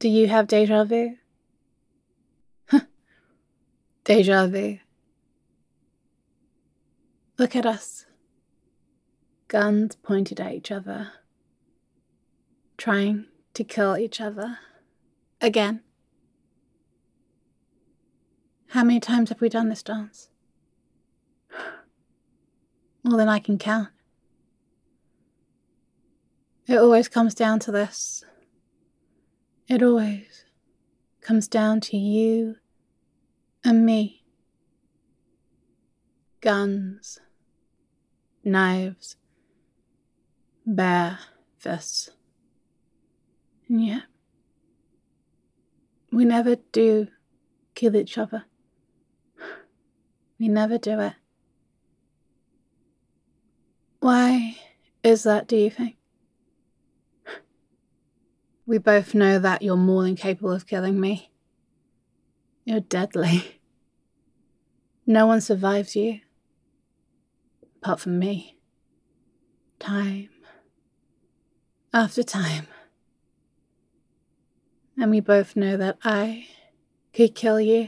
Do you have deja vu? Deja vu. Look at us. Guns pointed at each other, trying to kill each other. Again. How many times have we done this dance? More than I can count. It always comes down to this. It always comes down to you and me. Guns, knives, bare fists. And yet, we never do kill each other. We never do it. Why is that, do you think? We both know that you're more than capable of killing me. You're deadly. No one survives you, apart from me. Time after time. And we both know that I could kill you.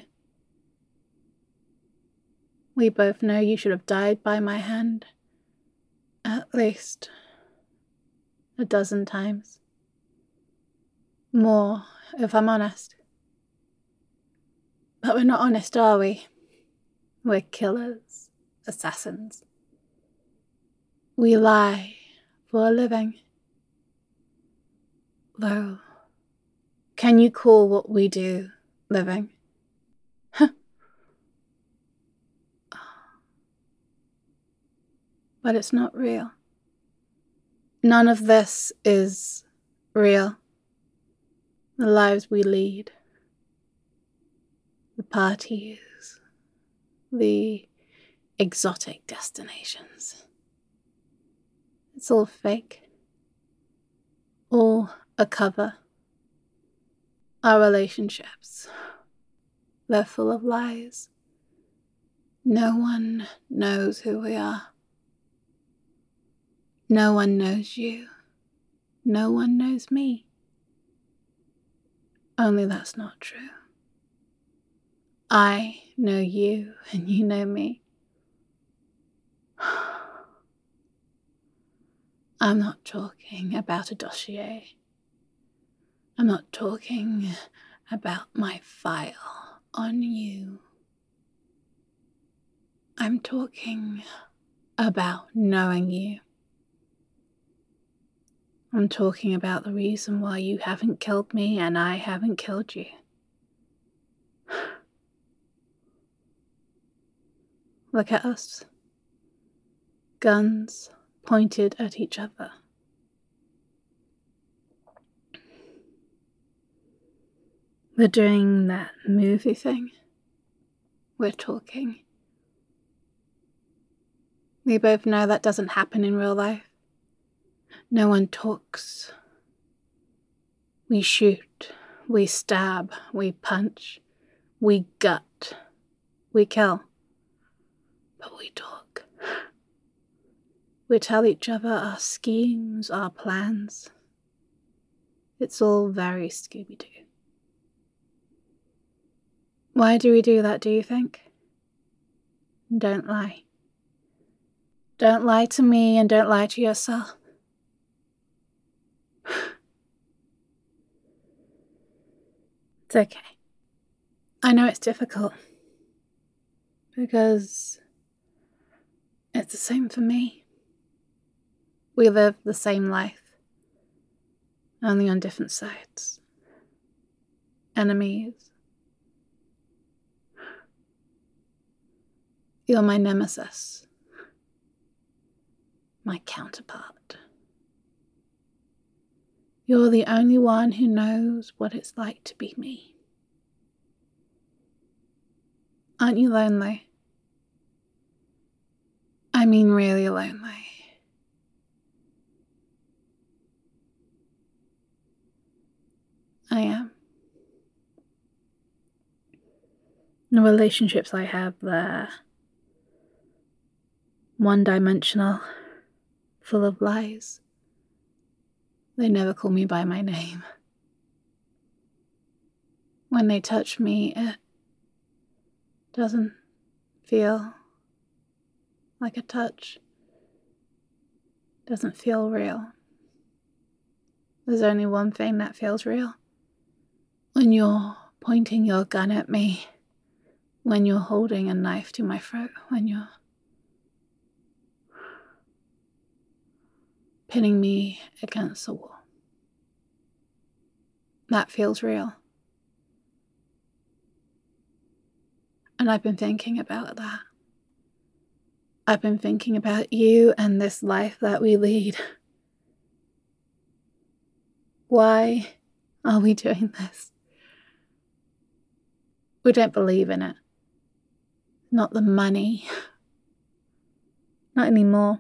We both know you should have died by my hand at least a dozen times. More, if I'm honest. But we're not honest, are we? We're killers, assassins. We lie for a living. Though, can you call what we do living? But it's not real. None of this is real. The lives we lead, the parties, the exotic destinations. It's all fake. All a cover. Our relationships, they're full of lies. No one knows who we are. No one knows you. No one knows me. Only that's not true. I know you and you know me. I'm not talking about a dossier. I'm not talking about my file on you. I'm talking about knowing you. I'm talking about the reason why you haven't killed me and I haven't killed you. Look at us. Guns pointed at each other. We're doing that movie thing. We're talking. We both know that doesn't happen in real life. No one talks. We shoot, we stab, we punch, we gut, we kill. But we talk. We tell each other our schemes, our plans. It's all very Scooby-Doo. Why do we do that, do you think? Don't lie. Don't lie to me and don't lie to yourself. It's okay. I know it's difficult. Because it's the same for me. We live the same life. Only on different sides. Enemies. You're my nemesis. My counterpart. You're the only one who knows what it's like to be me. Aren't you lonely? I mean really lonely. I am. The relationships I have, they're one-dimensional, full of lies. They never call me by my name. when they touch me, it doesn't feel like a touch. It doesn't feel real. There's only one thing that feels real. When you're pointing your gun at me, when you're holding a knife to my throat, when you're pinning me against the wall. That feels real. And I've been thinking about that. I've been thinking about you and this life that we lead. Why are we doing this? We don't believe in it. Not the money. Not anymore.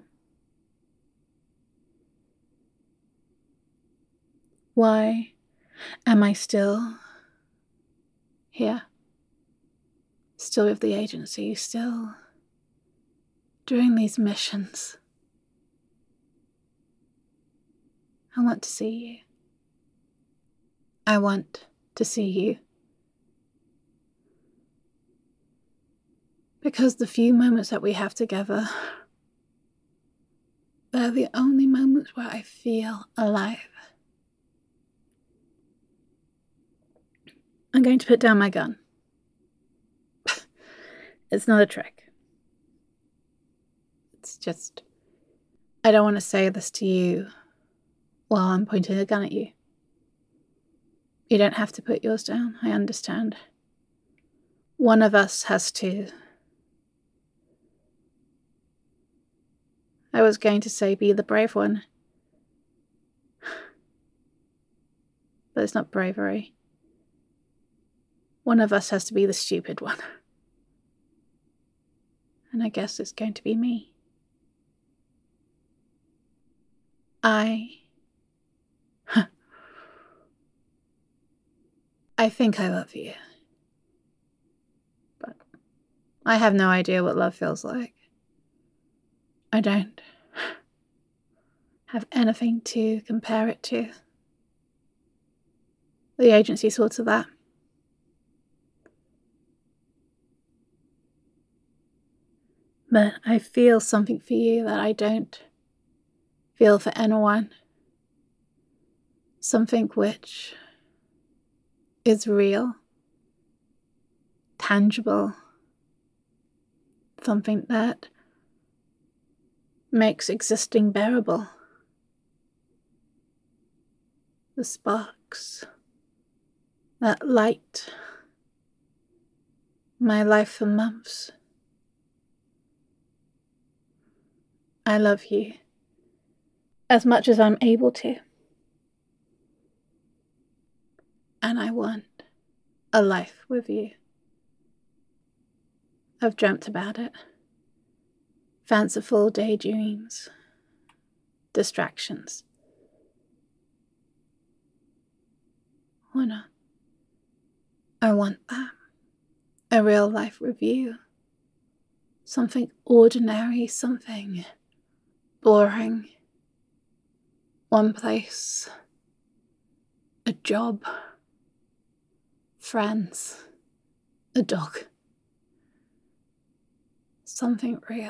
Why am I still here? Still with the agency, still doing these missions. I want to see you. I want to see you. Because the few moments that we have together, they're the only moments where I feel alive. I'm going to put down my gun. It's not a trick. It's just, I don't want to say this to you while I'm pointing a gun at you. You don't have to put yours down, I understand. One of us has to. I was going to say be the brave one. But it's not bravery. One of us has to be the stupid one. And I guess it's going to be me. I think I love you. But I have no idea what love feels like. I don't have anything to compare it to. The agency sorts of that. But I feel something for you that I don't feel for anyone. Something which is real, tangible, something that makes existing bearable. The sparks, that light, my life for months. I love you as much as I'm able to. And I want a life with you. I've dreamt about it. Fanciful daydreams, distractions. Why not? I want that. A real life with you. Something ordinary, something boring. One place. A job. Friends. A dog. Something real.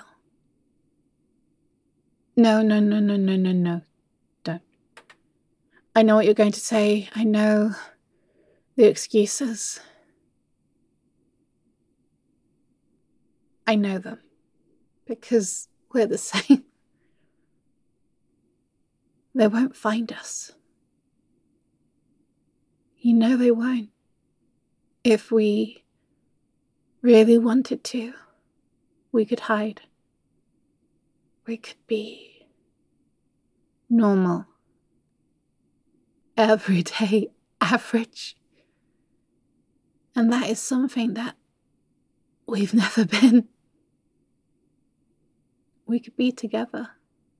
No. Don't. I know what you're going to say. I know the excuses. I know them. Because we're the same. They won't find us. You know they won't. If we really wanted to, we could hide. We could be normal, everyday, average. And that is something that we've never been. We could be together.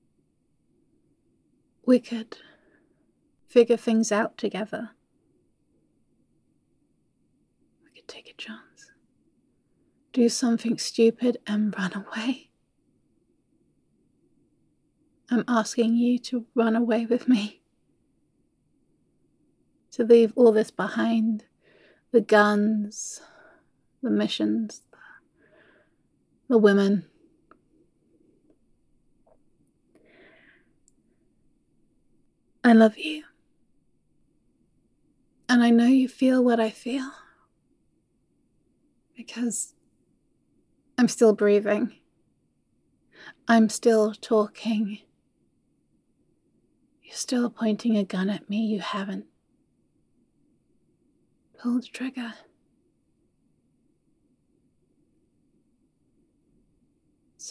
We could figure things out together. We could take a chance. Do something stupid and run away. I'm asking you to run away with me. To leave all this behind. the guns, the missions, the women. I love you. And I know you feel what I feel. Because I'm still breathing. I'm still talking. You're still pointing a gun at me. You haven't pulled the trigger. So,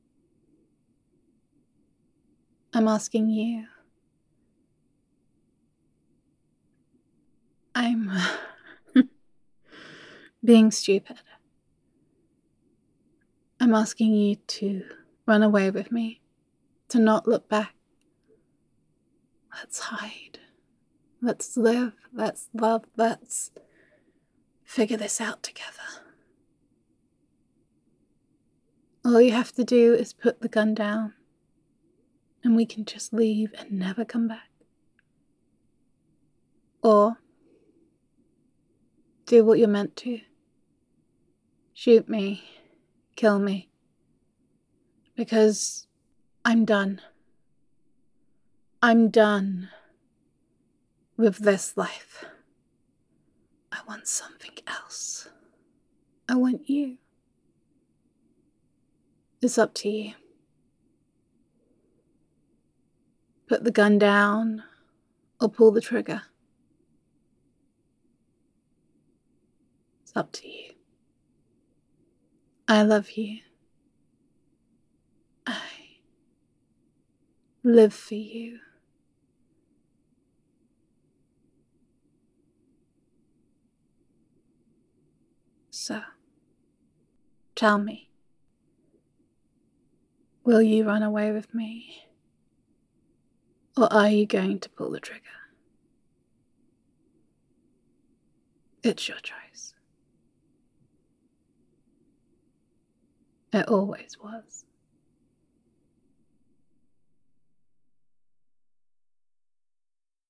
I'm asking you. I'm being stupid. I'm asking you to run away with me, to not look back. Let's hide. Let's live. Let's love. Let's figure this out together. All you have to do is put the gun down, and we can just leave and never come back. Or do what you're meant to. Shoot me. Kill me. Because I'm done. I'm done with this life. I want something else. I want you. It's up to you. Put the gun down or pull the trigger. It's up to you. I love you. I live for you. So, tell me, will you run away with me? Or are you going to pull the trigger? It's your choice. It always was.